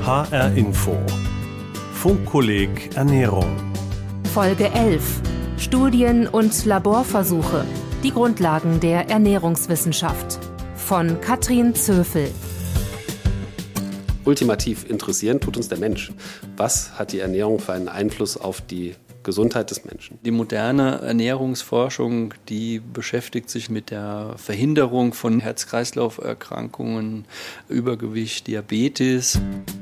HR Info. Funkkolleg Ernährung. Folge 11. Studien und Laborversuche. Die Grundlagen der Ernährungswissenschaft. Von Katrin Zöfel. Ultimativ interessieren tut uns der Mensch. Was hat die Ernährung für einen Einfluss auf die Gesundheit des Menschen? Die moderne Ernährungsforschung, die beschäftigt sich mit der Verhinderung von Herz-Kreislauf-Erkrankungen, Übergewicht, Diabetes.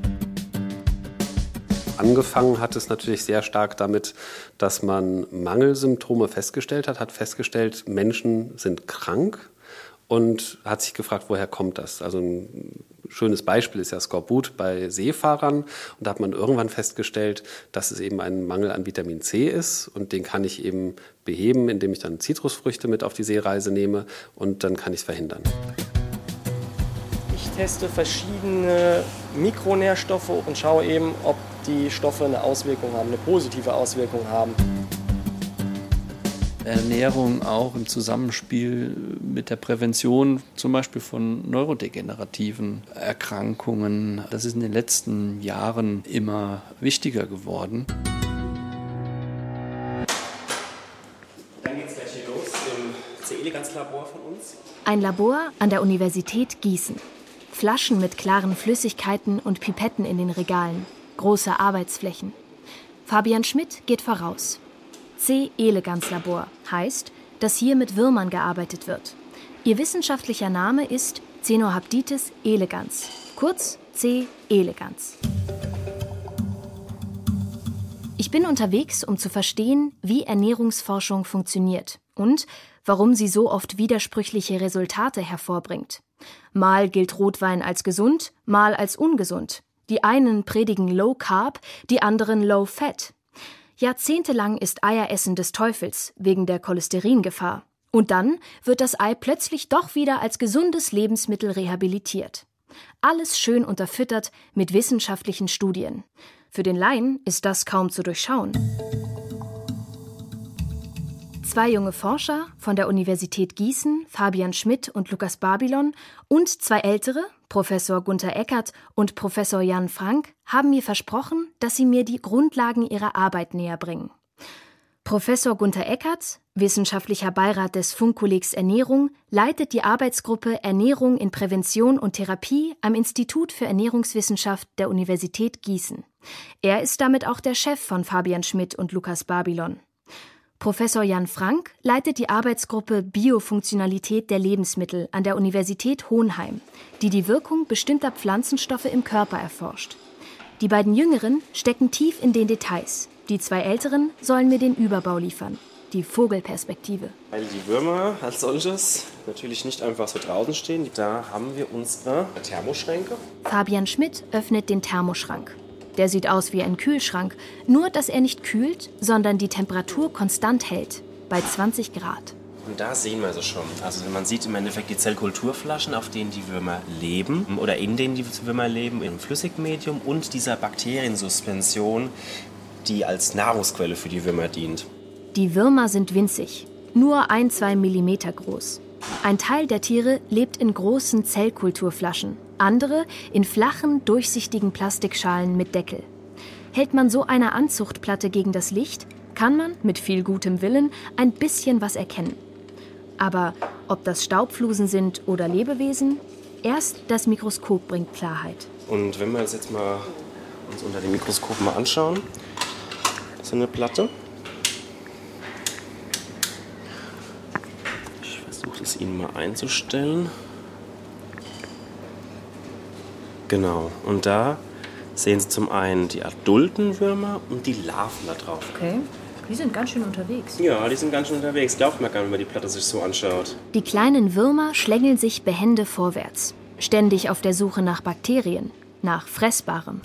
Angefangen hat es natürlich sehr stark damit, dass man Mangelsymptome festgestellt hat hat, Menschen sind krank und hat sich gefragt, woher kommt das? Also ein schönes Beispiel ist ja Skorbut bei Seefahrern. Und da hat man irgendwann festgestellt, dass es eben ein Mangel an Vitamin C ist. Und den kann ich eben beheben, indem ich dann Zitrusfrüchte mit auf die Seereise nehme. Und dann kann ich es verhindern. Ich teste verschiedene Mikronährstoffe und schaue eben, ob die Stoffe eine Auswirkung haben, eine positive Auswirkung haben. Ernährung auch im Zusammenspiel mit der Prävention, zum Beispiel von neurodegenerativen Erkrankungen. Das ist in den letzten Jahren immer wichtiger geworden. Dann geht es gleich hier los im C-Eleganz-Labor von uns. Ein Labor an der Universität Gießen. Flaschen mit klaren Flüssigkeiten und Pipetten in den Regalen. Große Arbeitsflächen. Fabian Schmidt geht voraus. C-Eleganz-Labor heißt, dass hier mit Würmern gearbeitet wird. Ihr wissenschaftlicher Name ist Caenorhabditis elegans, kurz C. elegans. Ich bin unterwegs, um zu verstehen, wie Ernährungsforschung funktioniert und warum sie so oft widersprüchliche Resultate hervorbringt. Mal gilt Rotwein als gesund, mal als ungesund. Die einen predigen Low Carb, die anderen Low Fat. Jahrzehntelang ist Eieressen des Teufels wegen der Cholesteringefahr. Und dann wird das Ei plötzlich doch wieder als gesundes Lebensmittel rehabilitiert. Alles schön unterfüttert mit wissenschaftlichen Studien. Für den Laien ist das kaum zu durchschauen. Zwei junge Forscher von der Universität Gießen, Fabian Schmidt und Lukas Babylon, und zwei ältere, Professor Gunther Eckert und Professor Jan Frank, haben mir versprochen, dass sie mir die Grundlagen ihrer Arbeit näher bringen. Professor Gunther Eckert, wissenschaftlicher Beirat des Funkkollegs Ernährung, leitet die Arbeitsgruppe Ernährung in Prävention und Therapie am Institut für Ernährungswissenschaft der Universität Gießen. Er ist damit auch der Chef von Fabian Schmidt und Lukas Babylon. Professor Jan Frank leitet die Arbeitsgruppe Biofunktionalität der Lebensmittel an der Universität Hohenheim, die die Wirkung bestimmter Pflanzenstoffe im Körper erforscht. Die beiden Jüngeren stecken tief in den Details. Die zwei Älteren sollen mir den Überbau liefern, die Vogelperspektive. Weil die Würmer als solches natürlich nicht einfach so draußen stehen. Da haben wir unsere Thermoschränke. Fabian Schmidt öffnet den Thermoschrank. Der sieht aus wie ein Kühlschrank, nur dass er nicht kühlt, sondern die Temperatur konstant hält, bei 20 Grad. Und da sehen wir es schon. Also man sieht im Endeffekt die Zellkulturflaschen, auf denen die Würmer leben oder in denen die Würmer leben, im Flüssigmedium und dieser Bakteriensuspension, die als Nahrungsquelle für die Würmer dient. Die Würmer sind winzig, nur 1-2 Millimeter groß. Ein Teil der Tiere lebt in großen Zellkulturflaschen, andere in flachen, durchsichtigen Plastikschalen mit Deckel. Hält man so eine Anzuchtplatte gegen das Licht, kann man mit viel gutem Willen ein bisschen was erkennen. Aber ob das Staubflusen sind oder Lebewesen, erst das Mikroskop bringt Klarheit. Und wenn wir uns jetzt mal unter dem Mikroskop mal anschauen, so eine Platte. Ich versuche es Ihnen mal einzustellen. Genau, und da sehen Sie zum einen die adulten Würmer und die Larven da drauf. Okay, die sind ganz schön unterwegs. Ja, die sind ganz schön unterwegs. Glaubt man gar nicht, wenn man die Platte sich so anschaut. Die kleinen Würmer schlängeln sich behende vorwärts, ständig auf der Suche nach Bakterien, nach Fressbarem.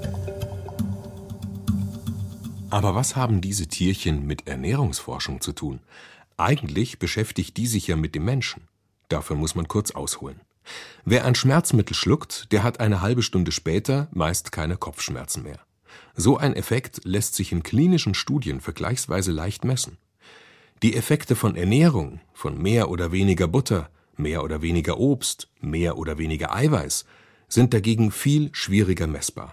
Aber was haben diese Tierchen mit Ernährungsforschung zu tun? Eigentlich beschäftigt die sich ja mit dem Menschen. Dafür muss man kurz ausholen. Wer ein Schmerzmittel schluckt, der hat eine halbe Stunde später meist keine Kopfschmerzen mehr. So ein Effekt lässt sich in klinischen Studien vergleichsweise leicht messen. Die Effekte von Ernährung, von mehr oder weniger Butter, mehr oder weniger Obst, mehr oder weniger Eiweiß, sind dagegen viel schwieriger messbar.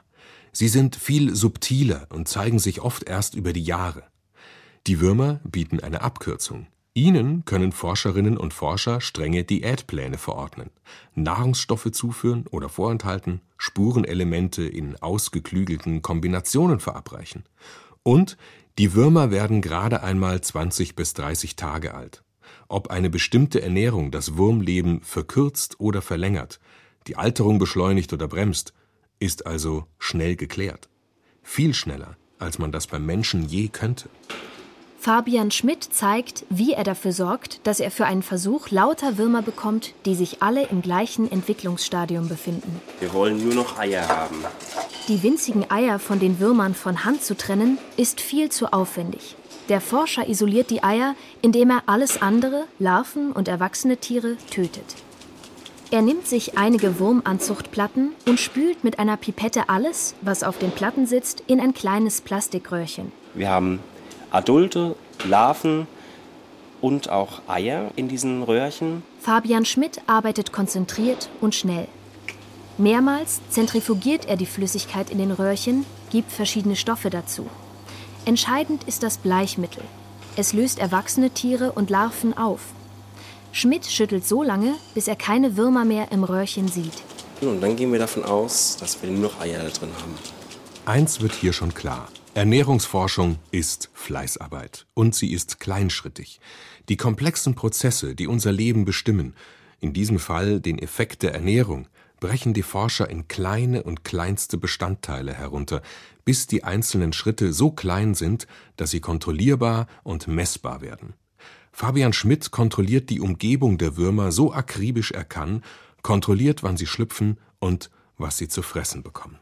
Sie sind viel subtiler und zeigen sich oft erst über die Jahre. Die Würmer bieten eine Abkürzung. Ihnen können Forscherinnen und Forscher strenge Diätpläne verordnen, Nahrungsstoffe zuführen oder vorenthalten, Spurenelemente in ausgeklügelten Kombinationen verabreichen. Und die Würmer werden gerade einmal 20 bis 30 Tage alt. Ob eine bestimmte Ernährung das Wurmleben verkürzt oder verlängert, die Alterung beschleunigt oder bremst, ist also schnell geklärt. Viel schneller, als man das beim Menschen je könnte. Fabian Schmidt zeigt, wie er dafür sorgt, dass er für einen Versuch lauter Würmer bekommt, die sich alle im gleichen Entwicklungsstadium befinden. Wir wollen nur noch Eier haben. Die winzigen Eier von den Würmern von Hand zu trennen, ist viel zu aufwendig. Der Forscher isoliert die Eier, indem er alles andere, Larven und erwachsene Tiere, tötet. Er nimmt sich einige Wurmanzuchtplatten und spült mit einer Pipette alles, was auf den Platten sitzt, in ein kleines Plastikröhrchen. Wir haben Adulte, Larven und auch Eier in diesen Röhrchen. Fabian Schmidt arbeitet konzentriert und schnell. Mehrmals zentrifugiert er die Flüssigkeit in den Röhrchen, gibt verschiedene Stoffe dazu. Entscheidend ist das Bleichmittel. Es löst erwachsene Tiere und Larven auf. Schmidt schüttelt so lange, bis er keine Würmer mehr im Röhrchen sieht. Und dann gehen wir davon aus, dass wir nur noch Eier da drin haben. Eins wird hier schon klar. Ernährungsforschung ist Fleißarbeit und sie ist kleinschrittig. Die komplexen Prozesse, die unser Leben bestimmen, in diesem Fall den Effekt der Ernährung, brechen die Forscher in kleine und kleinste Bestandteile herunter, bis die einzelnen Schritte so klein sind, dass sie kontrollierbar und messbar werden. Fabian Schmidt kontrolliert die Umgebung der Würmer so akribisch er kann, kontrolliert, wann sie schlüpfen und was sie zu fressen bekommen.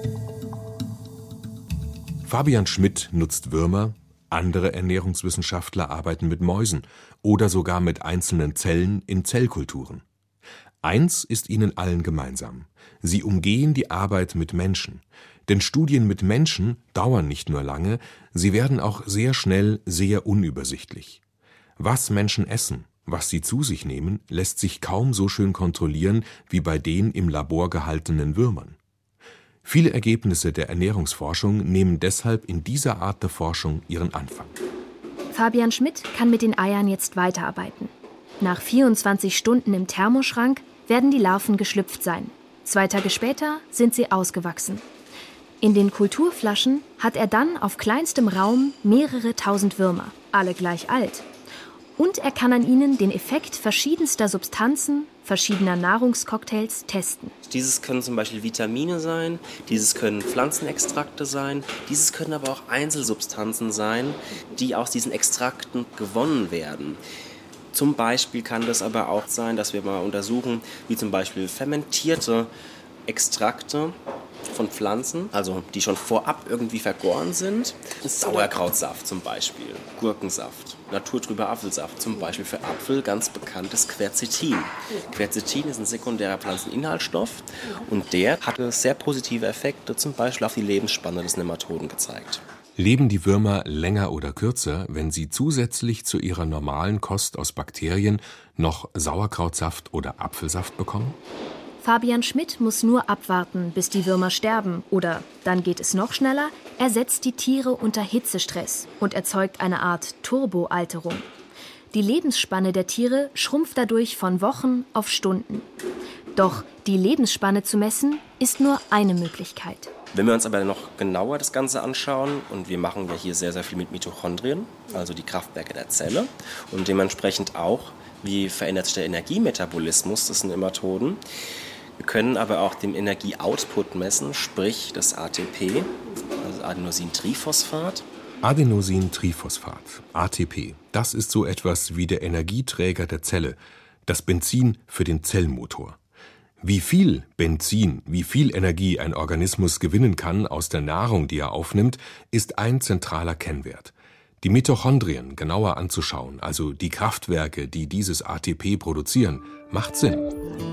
Fabian Schmidt nutzt Würmer, andere Ernährungswissenschaftler arbeiten mit Mäusen oder sogar mit einzelnen Zellen in Zellkulturen. Eins ist ihnen allen gemeinsam: Sie umgehen die Arbeit mit Menschen. Denn Studien mit Menschen dauern nicht nur lange, sie werden auch sehr schnell sehr unübersichtlich. Was Menschen essen, was sie zu sich nehmen, lässt sich kaum so schön kontrollieren wie bei den im Labor gehaltenen Würmern. Viele Ergebnisse der Ernährungsforschung nehmen deshalb in dieser Art der Forschung ihren Anfang. Fabian Schmidt kann mit den Eiern jetzt weiterarbeiten. Nach 24 Stunden im Thermoschrank werden die Larven geschlüpft sein. 2 Tage später sind sie ausgewachsen. In den Kulturflaschen hat er dann auf kleinstem Raum mehrere tausend Würmer, alle gleich alt. Und er kann an ihnen den Effekt verschiedenster Substanzen, verschiedener Nahrungscocktails testen. Dieses können zum Beispiel Vitamine sein, dieses können Pflanzenextrakte sein, dieses können aber auch Einzelsubstanzen sein, die aus diesen Extrakten gewonnen werden. Zum Beispiel kann das aber auch sein, dass wir mal untersuchen, wie zum Beispiel fermentierte Extrakte von Pflanzen, also die schon vorab irgendwie vergoren sind. Sauerkrautsaft zum Beispiel, Gurkensaft, naturtrüber Apfelsaft, zum Beispiel für Apfel ganz bekanntes Quercetin. Quercetin ist ein sekundärer Pflanzeninhaltsstoff und der hatte sehr positive Effekte, zum Beispiel auf die Lebensspanne des Nematoden gezeigt. Leben die Würmer länger oder kürzer, wenn sie zusätzlich zu ihrer normalen Kost aus Bakterien noch Sauerkrautsaft oder Apfelsaft bekommen? Fabian Schmidt muss nur abwarten, bis die Würmer sterben. Oder, dann geht es noch schneller, er setzt die Tiere unter Hitzestress und erzeugt eine Art Turboalterung. Die Lebensspanne der Tiere schrumpft dadurch von Wochen auf Stunden. Doch die Lebensspanne zu messen, ist nur eine Möglichkeit. Wenn wir uns aber noch genauer das Ganze anschauen, und wir machen ja hier sehr, sehr viel mit Mitochondrien, also die Kraftwerke der Zelle, und dementsprechend auch, wie verändert sich der Energiemetabolismus des Nematoden. Wir können aber auch den Energieoutput messen, sprich das ATP, also Adenosintriphosphat. Adenosintriphosphat, ATP, das ist so etwas wie der Energieträger der Zelle, das Benzin für den Zellmotor. Wie viel Benzin, wie viel Energie ein Organismus gewinnen kann aus der Nahrung, die er aufnimmt, ist ein zentraler Kennwert. Die Mitochondrien genauer anzuschauen, also die Kraftwerke, die dieses ATP produzieren, macht Sinn.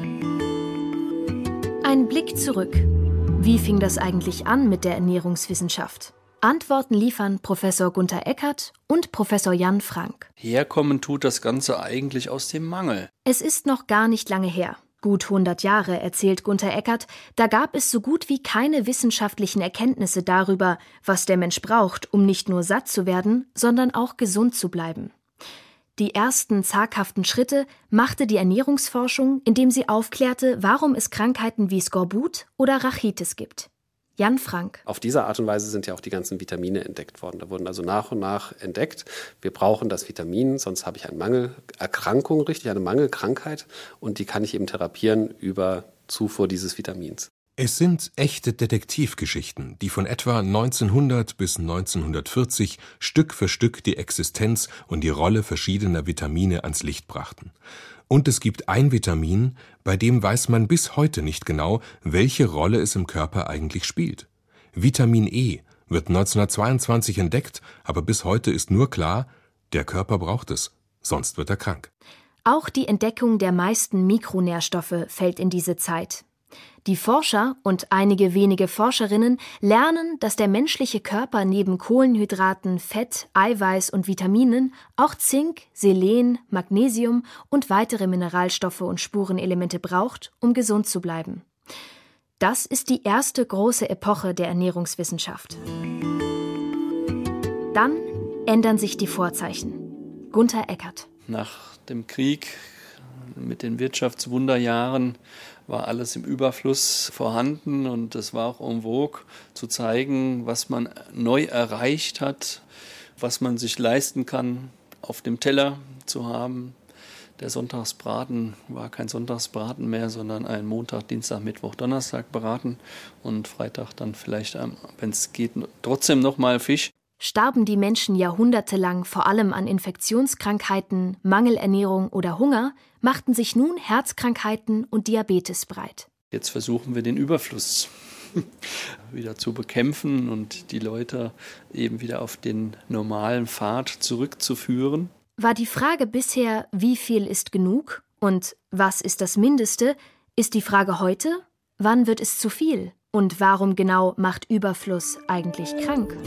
Ein Blick zurück. Wie fing das eigentlich an mit der Ernährungswissenschaft? Antworten liefern Professor Gunther Eckert und Professor Jan Frank. Herkommen tut das Ganze eigentlich aus dem Mangel. Es ist noch gar nicht lange her. Gut 100 Jahre, erzählt Gunther Eckert, da gab es so gut wie keine wissenschaftlichen Erkenntnisse darüber, was der Mensch braucht, um nicht nur satt zu werden, sondern auch gesund zu bleiben. Die ersten zaghaften Schritte machte die Ernährungsforschung, indem sie aufklärte, warum es Krankheiten wie Skorbut oder Rachitis gibt. Jan Frank. Auf diese Art und Weise sind ja auch die ganzen Vitamine entdeckt worden. Da wurden also nach und nach entdeckt, wir brauchen das Vitamin, sonst habe ich eine Mangelerkrankung, richtig, eine Mangelkrankheit und die kann ich eben therapieren über Zufuhr dieses Vitamins. Es sind echte Detektivgeschichten, die von etwa 1900 bis 1940 Stück für Stück die Existenz und die Rolle verschiedener Vitamine ans Licht brachten. Und es gibt ein Vitamin, bei dem weiß man bis heute nicht genau, welche Rolle es im Körper eigentlich spielt. Vitamin E wird 1922 entdeckt, aber bis heute ist nur klar, der Körper braucht es, sonst wird er krank. Auch die Entdeckung der meisten Mikronährstoffe fällt in diese Zeit. Die Forscher und einige wenige Forscherinnen lernen, dass der menschliche Körper neben Kohlenhydraten, Fett, Eiweiß und Vitaminen auch Zink, Selen, Magnesium und weitere Mineralstoffe und Spurenelemente braucht, um gesund zu bleiben. Das ist die erste große Epoche der Ernährungswissenschaft. Dann ändern sich die Vorzeichen. Gunther Eckert. Nach dem Krieg mit den Wirtschaftswunderjahren war alles im Überfluss vorhanden und es war auch en vogue zu zeigen, was man neu erreicht hat, was man sich leisten kann, auf dem Teller zu haben. Der Sonntagsbraten war kein Sonntagsbraten mehr, sondern ein Montag, Dienstag, Mittwoch, Donnerstag Braten und Freitag dann vielleicht, wenn es geht, trotzdem nochmal Fisch. Starben die Menschen jahrhundertelang vor allem an Infektionskrankheiten, Mangelernährung oder Hunger, machten sich nun Herzkrankheiten und Diabetes breit. Jetzt versuchen wir den Überfluss wieder zu bekämpfen und die Leute eben wieder auf den normalen Pfad zurückzuführen. War die Frage bisher, wie viel ist genug und was ist das Mindeste, ist die Frage heute, wann wird es zu viel und warum genau macht Überfluss eigentlich krank?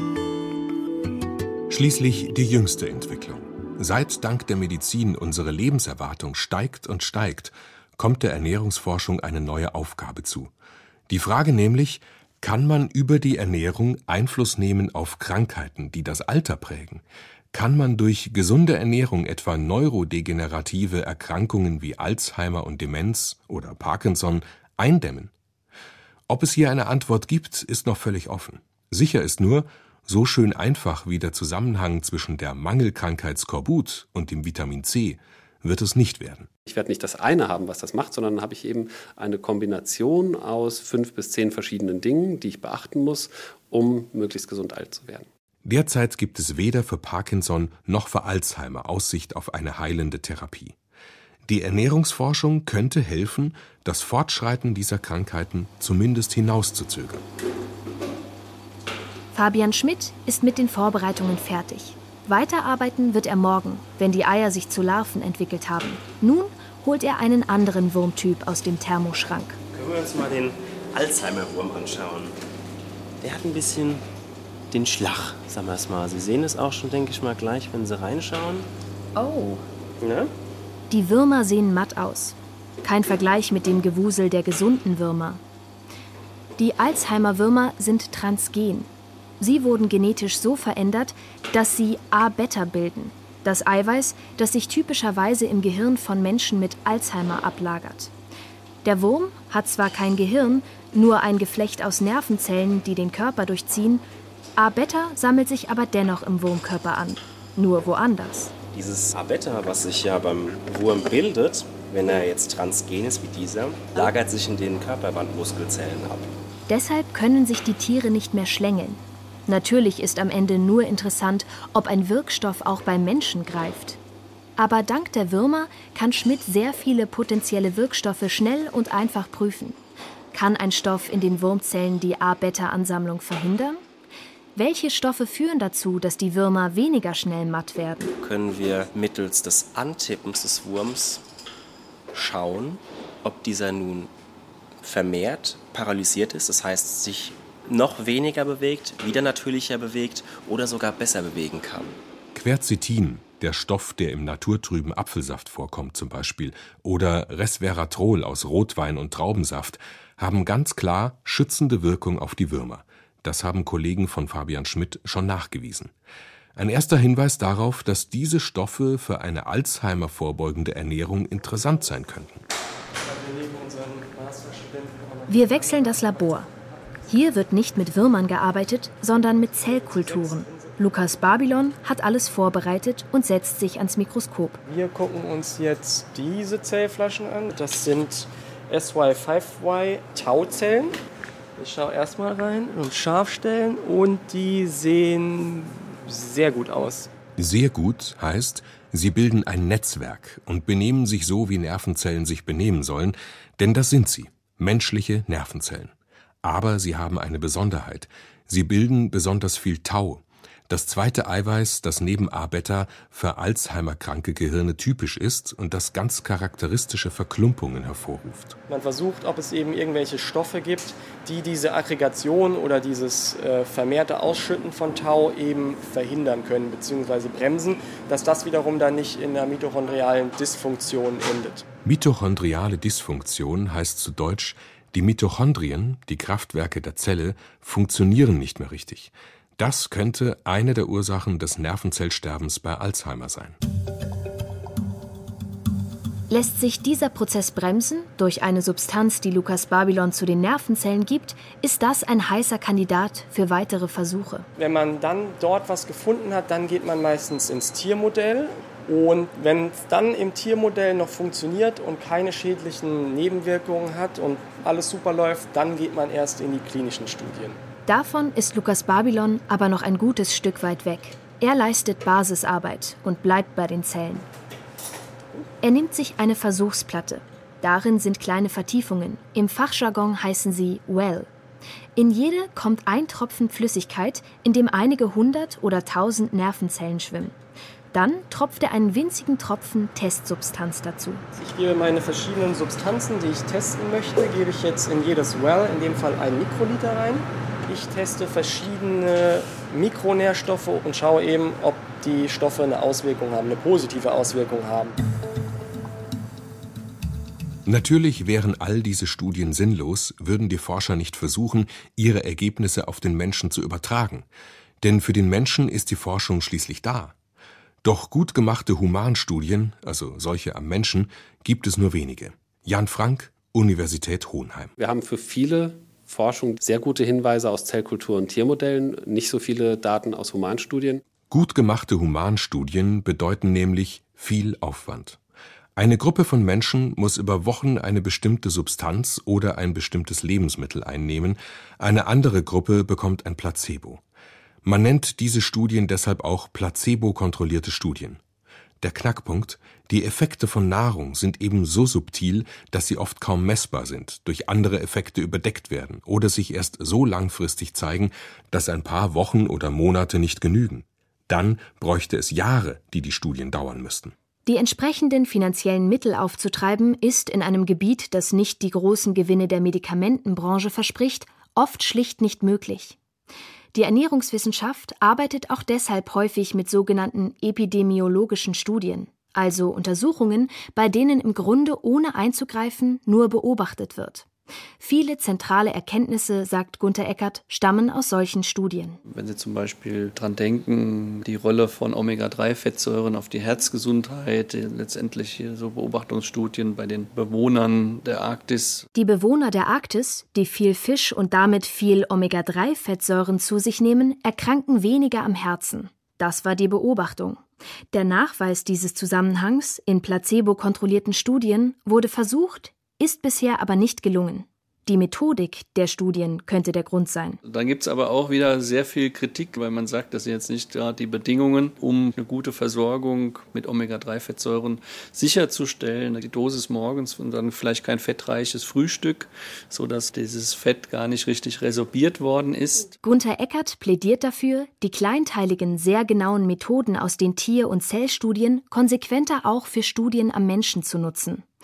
Schließlich die jüngste Entwicklung. Seit dank der Medizin unsere Lebenserwartung steigt und steigt, kommt der Ernährungsforschung eine neue Aufgabe zu. Die Frage nämlich, kann man über die Ernährung Einfluss nehmen auf Krankheiten, die das Alter prägen? Kann man durch gesunde Ernährung etwa neurodegenerative Erkrankungen wie Alzheimer und Demenz oder Parkinson eindämmen? Ob es hier eine Antwort gibt, ist noch völlig offen. Sicher ist nur, so schön einfach wie der Zusammenhang zwischen der Mangelkrankheit Skorbut und dem Vitamin C wird es nicht werden. Ich werde nicht das eine haben, was das macht, sondern dann habe ich eben eine Kombination aus 5 bis 10 verschiedenen Dingen, die ich beachten muss, um möglichst gesund alt zu werden. Derzeit gibt es weder für Parkinson noch für Alzheimer Aussicht auf eine heilende Therapie. Die Ernährungsforschung könnte helfen, das Fortschreiten dieser Krankheiten zumindest hinauszuzögern. Fabian Schmidt ist mit den Vorbereitungen fertig. Weiterarbeiten wird er morgen, wenn die Eier sich zu Larven entwickelt haben. Nun holt er einen anderen Wurmtyp aus dem Thermoschrank. Können wir uns mal den Alzheimer-Wurm anschauen. Der hat ein bisschen den Schlag, sagen wir es mal. Sie sehen es auch schon, denke ich mal, gleich, wenn Sie reinschauen. Oh. Ja? Die Würmer sehen matt aus. Kein Vergleich mit dem Gewusel der gesunden Würmer. Die Alzheimer-Würmer sind transgen. Sie wurden genetisch so verändert, dass sie A-Beta bilden, das Eiweiß, das sich typischerweise im Gehirn von Menschen mit Alzheimer ablagert. Der Wurm hat zwar kein Gehirn, nur ein Geflecht aus Nervenzellen, die den Körper durchziehen. A-Beta sammelt sich aber dennoch im Wurmkörper an, nur woanders. Dieses A-Beta, was sich ja beim Wurm bildet, wenn er jetzt transgen ist wie dieser, lagert sich in den Körperwandmuskelzellen ab. Deshalb können sich die Tiere nicht mehr schlängeln. Natürlich ist am Ende nur interessant, ob ein Wirkstoff auch beim Menschen greift. Aber dank der Würmer kann Schmidt sehr viele potenzielle Wirkstoffe schnell und einfach prüfen. Kann ein Stoff in den Wurmzellen die A-Beta-Ansammlung verhindern? Welche Stoffe führen dazu, dass die Würmer weniger schnell matt werden? Können wir mittels des Antippens des Wurms schauen, ob dieser nun vermehrt paralysiert ist, das heißt sich noch weniger bewegt, wieder natürlicher bewegt oder sogar besser bewegen kann. Quercetin, der Stoff, der im naturtrüben Apfelsaft vorkommt zum Beispiel, oder Resveratrol aus Rotwein und Traubensaft, haben ganz klar schützende Wirkung auf die Würmer. Das haben Kollegen von Fabian Schmidt schon nachgewiesen. Ein erster Hinweis darauf, dass diese Stoffe für eine Alzheimer vorbeugende Ernährung interessant sein könnten. Wir wechseln das Labor. Hier wird nicht mit Würmern gearbeitet, sondern mit Zellkulturen. Lukas Babylon hat alles vorbereitet und setzt sich ans Mikroskop. Wir gucken uns jetzt diese Zellflaschen an. Das sind SY5Y Tauzellen. Ich schaue erstmal rein und scharf stellen und die sehen sehr gut aus. Sehr gut heißt, sie bilden ein Netzwerk und benehmen sich so, wie Nervenzellen sich benehmen sollen, denn das sind sie, menschliche Nervenzellen. Aber sie haben eine Besonderheit. Sie bilden besonders viel Tau. Das zweite Eiweiß, das neben A-Beta für Alzheimer-kranke Gehirne typisch ist und das ganz charakteristische Verklumpungen hervorruft. Man versucht, ob es eben irgendwelche Stoffe gibt, die diese Aggregation oder dieses vermehrte Ausschütten von Tau eben verhindern können bzw. bremsen, dass das wiederum dann nicht in einer mitochondrialen Dysfunktion endet. Mitochondriale Dysfunktion heißt zu Deutsch, die Mitochondrien, die Kraftwerke der Zelle, funktionieren nicht mehr richtig. Das könnte eine der Ursachen des Nervenzellsterbens bei Alzheimer sein. Lässt sich dieser Prozess bremsen durch eine Substanz, die Lukas Babylon zu den Nervenzellen gibt, ist das ein heißer Kandidat für weitere Versuche. Wenn man dann dort was gefunden hat, dann geht man meistens ins Tiermodell. Und wenn es dann im Tiermodell noch funktioniert und keine schädlichen Nebenwirkungen hat und alles super läuft, dann geht man erst in die klinischen Studien. Davon ist Lukas Babylon aber noch ein gutes Stück weit weg. Er leistet Basisarbeit und bleibt bei den Zellen. Er nimmt sich eine Versuchsplatte. Darin sind kleine Vertiefungen. Im Fachjargon heißen sie Well. In jede kommt ein Tropfen Flüssigkeit, in dem einige 100 oder 1000 Nervenzellen schwimmen. Dann tropft er einen winzigen Tropfen Testsubstanz dazu. Ich gebe meine verschiedenen Substanzen, die ich testen möchte, gebe ich jetzt in jedes Well, in dem Fall 1 Mikroliter rein. Ich teste verschiedene Mikronährstoffe und schaue eben, ob die Stoffe eine Auswirkung haben, eine positive Auswirkung haben. Natürlich wären all diese Studien sinnlos, würden die Forscher nicht versuchen, ihre Ergebnisse auf den Menschen zu übertragen. Denn für den Menschen ist die Forschung schließlich da. Doch gut gemachte Humanstudien, also solche am Menschen, gibt es nur wenige. Jan Frank, Universität Hohenheim. Wir haben für viele Forschung sehr gute Hinweise aus Zellkultur und Tiermodellen, nicht so viele Daten aus Humanstudien. Gut gemachte Humanstudien bedeuten nämlich viel Aufwand. Eine Gruppe von Menschen muss über Wochen eine bestimmte Substanz oder ein bestimmtes Lebensmittel einnehmen, eine andere Gruppe bekommt ein Placebo. Man nennt diese Studien deshalb auch placebo-kontrollierte Studien. Der Knackpunkt: Die Effekte von Nahrung sind eben so subtil, dass sie oft kaum messbar sind, durch andere Effekte überdeckt werden oder sich erst so langfristig zeigen, dass ein paar Wochen oder Monate nicht genügen. Dann bräuchte es Jahre, die Studien dauern müssten. Die entsprechenden finanziellen Mittel aufzutreiben, ist in einem Gebiet, das nicht die großen Gewinne der Medikamentenbranche verspricht, oft schlicht nicht möglich. Die Ernährungswissenschaft arbeitet auch deshalb häufig mit sogenannten epidemiologischen Studien, also Untersuchungen, bei denen im Grunde ohne einzugreifen nur beobachtet wird. Viele zentrale Erkenntnisse, sagt Gunther Eckert, stammen aus solchen Studien. Wenn Sie zum Beispiel dran denken, die Rolle von Omega-3-Fettsäuren auf die Herzgesundheit, letztendlich so Beobachtungsstudien bei den Bewohnern der Arktis. Die Bewohner der Arktis, die viel Fisch und damit viel Omega-3-Fettsäuren zu sich nehmen, erkranken weniger am Herzen. Das war die Beobachtung. Der Nachweis dieses Zusammenhangs in placebo-kontrollierten Studien wurde versucht, ist bisher aber nicht gelungen. Die Methodik der Studien könnte der Grund sein. Dann gibt es aber auch wieder sehr viel Kritik, weil man sagt, dass jetzt nicht gerade die Bedingungen, um eine gute Versorgung mit Omega-3-Fettsäuren sicherzustellen, die Dosis morgens und dann vielleicht kein fettreiches Frühstück, sodass dieses Fett gar nicht richtig resorbiert worden ist. Gunther Eckert plädiert dafür, die kleinteiligen, sehr genauen Methoden aus den Tier- und Zellstudien konsequenter auch für Studien am Menschen zu nutzen.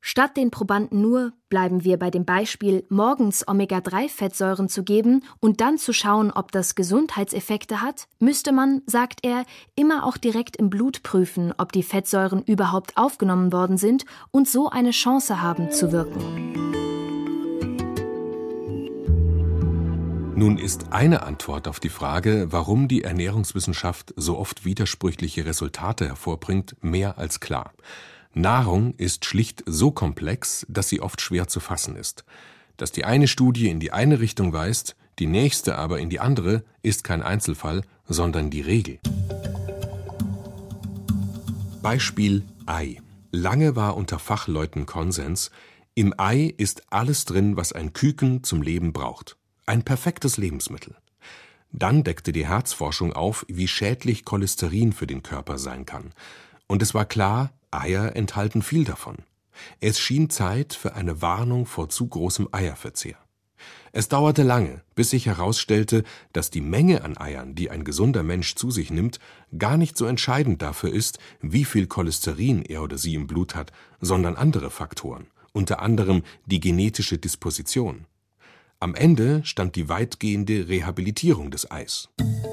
Statt den Probanden nur, bleiben wir bei dem Beispiel, morgens Omega-3-Fettsäuren zu geben und dann zu schauen, ob das Gesundheitseffekte hat, müsste man, sagt er, immer auch direkt im Blut prüfen, ob die Fettsäuren überhaupt aufgenommen worden sind und so eine Chance haben zu wirken. Nun ist eine Antwort auf die Frage, warum die Ernährungswissenschaft so oft widersprüchliche Resultate hervorbringt, mehr als klar. Nahrung ist schlicht so komplex, dass sie oft schwer zu fassen ist. Dass die eine Studie in die eine Richtung weist, die nächste aber in die andere, ist kein Einzelfall, sondern die Regel. Beispiel Ei. Lange war unter Fachleuten Konsens, im Ei ist alles drin, was ein Küken zum Leben braucht. Ein perfektes Lebensmittel. Dann deckte die Herzforschung auf, wie schädlich Cholesterin für den Körper sein kann. Und es war klar, Eier enthalten viel davon. Es schien Zeit für eine Warnung vor zu großem Eierverzehr. Es dauerte lange, bis sich herausstellte, dass die Menge an Eiern, die ein gesunder Mensch zu sich nimmt, gar nicht so entscheidend dafür ist, wie viel Cholesterin er oder sie im Blut hat, sondern andere Faktoren, unter anderem die genetische Disposition. Am Ende stand die weitgehende Rehabilitierung des Eis.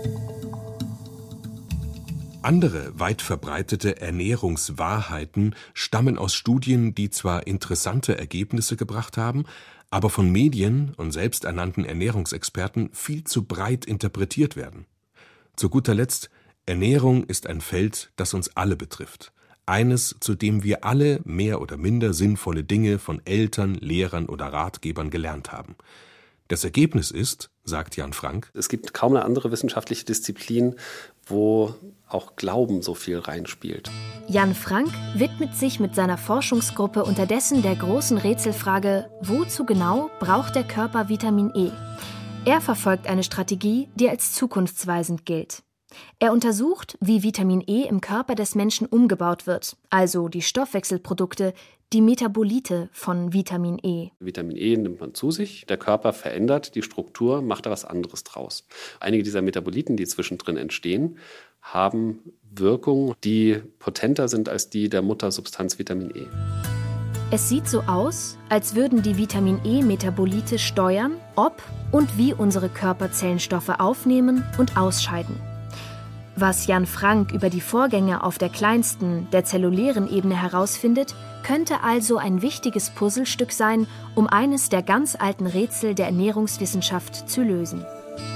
Andere weit verbreitete Ernährungswahrheiten stammen aus Studien, die zwar interessante Ergebnisse gebracht haben, aber von Medien und selbsternannten Ernährungsexperten viel zu breit interpretiert werden. Zu guter Letzt, Ernährung ist ein Feld, das uns alle betrifft. Eines, zu dem wir alle mehr oder minder sinnvolle Dinge von Eltern, Lehrern oder Ratgebern gelernt haben. Das Ergebnis ist, sagt Jan Frank, es gibt kaum eine andere wissenschaftliche Disziplin, wo auch Glauben so viel reinspielt. Jan Frank widmet sich mit seiner Forschungsgruppe unterdessen der großen Rätselfrage, wozu genau braucht der Körper Vitamin E? Er verfolgt eine Strategie, die als zukunftsweisend gilt. Er untersucht, wie Vitamin E im Körper des Menschen umgebaut wird, also die Stoffwechselprodukte, die Metabolite von Vitamin E. Vitamin E nimmt man zu sich, der Körper verändert die Struktur, macht da was anderes draus. Einige dieser Metaboliten, die zwischendrin entstehen, haben Wirkungen, die potenter sind als die der Muttersubstanz Vitamin E. Es sieht so aus, als würden die Vitamin E-Metabolite steuern, ob und wie unsere Körperzellen Stoffe aufnehmen und ausscheiden. Was Jan Frank über die Vorgänge auf der kleinsten, der zellulären Ebene herausfindet, könnte also ein wichtiges Puzzlestück sein, um eines der ganz alten Rätsel der Ernährungswissenschaft zu lösen.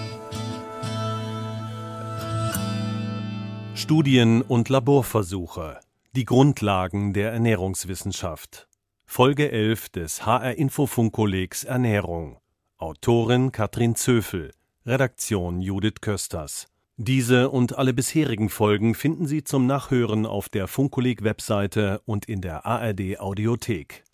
Studien und Laborversuche. Die Grundlagen der Ernährungswissenschaft. Folge 11 des HR-Info-Funkkollegs Ernährung. Autorin Katrin Zöfel. Redaktion Judith Kösters. Diese und alle bisherigen Folgen finden Sie zum Nachhören auf der Funkkolleg-Webseite und in der ARD-Audiothek.